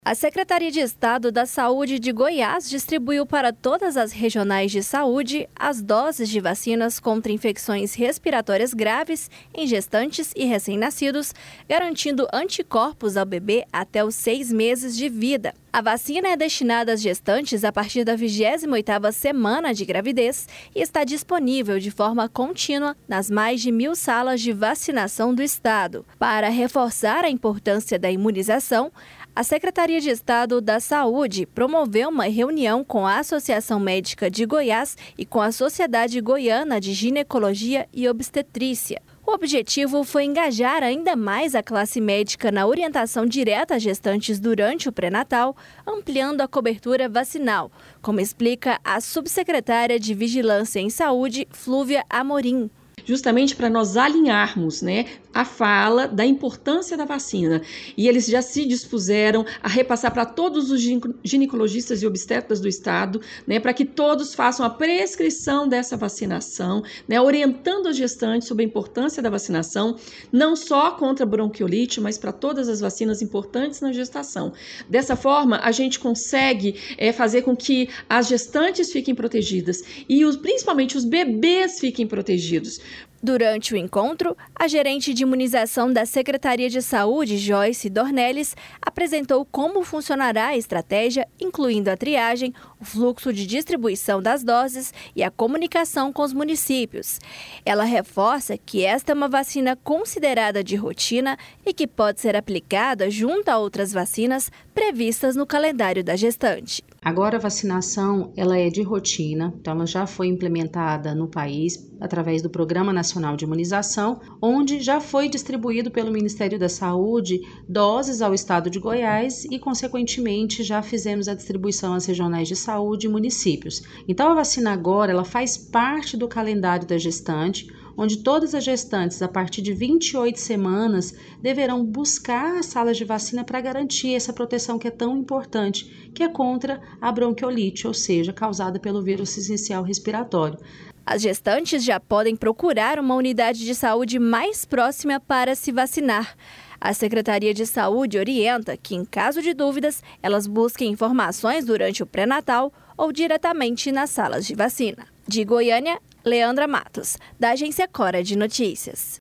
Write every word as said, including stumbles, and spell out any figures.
A Secretaria de Estado da Saúde de Goiás distribuiu para todas as regionais de saúde as doses de vacinas contra infecções respiratórias graves em gestantes e recém-nascidos, garantindo anticorpos ao bebê até os seis meses de vida. A vacina é destinada às gestantes a partir da vigésima oitava semana de gravidez e está disponível de forma contínua nas mais de mil salas de vacinação do estado. Para reforçar a importância da imunização, a Secretaria de Estado da Saúde promoveu uma reunião com a Associação Médica de Goiás e com a Sociedade Goiana de Ginecologia e Obstetrícia. O objetivo foi engajar ainda mais a classe médica na orientação direta às gestantes durante o pré-natal, ampliando a cobertura vacinal, como explica a subsecretária de Vigilância em Saúde, Flúvia Amorim. Justamente para nós alinharmos, né, a fala da importância da vacina. E eles já se dispuseram a repassar para todos os ginecologistas e obstetras do estado, né, para que todos façam a prescrição dessa vacinação, né, orientando as gestantes sobre a importância da vacinação, não só contra a bronquiolite, mas para todas as vacinas importantes na gestação. Dessa forma, a gente consegue é, fazer com que as gestantes fiquem protegidas e os, principalmente os bebês fiquem protegidos. Durante o encontro, a gerente de imunização da Secretaria de Saúde, Joyce Dornelles, apresentou como funcionará a estratégia, incluindo a triagem, o fluxo de distribuição das doses e a comunicação com os municípios. Ela reforça que esta é uma vacina considerada de rotina e que pode ser aplicada junto a outras vacinas previstas no calendário da gestante. Agora a vacinação ela é de rotina, então ela já foi implementada no país através do Programa Nacional de Imunização, onde já foi distribuído pelo Ministério da Saúde doses ao estado de Goiás e, consequentemente, já fizemos a distribuição às regionais de saúde e municípios. Então a vacina agora ela faz parte do calendário da gestante, onde todas as gestantes, a partir de vinte e oito semanas, deverão buscar as salas de vacina para garantir essa proteção que é tão importante, que é contra a bronquiolite, ou seja, causada pelo vírus sincicial respiratório. As gestantes já podem procurar uma unidade de saúde mais próxima para se vacinar. A Secretaria de Saúde orienta que, em caso de dúvidas, elas busquem informações durante o pré-natal ou diretamente nas salas de vacina. De Goiânia, Leandra Matos, da Agência Cora de Notícias.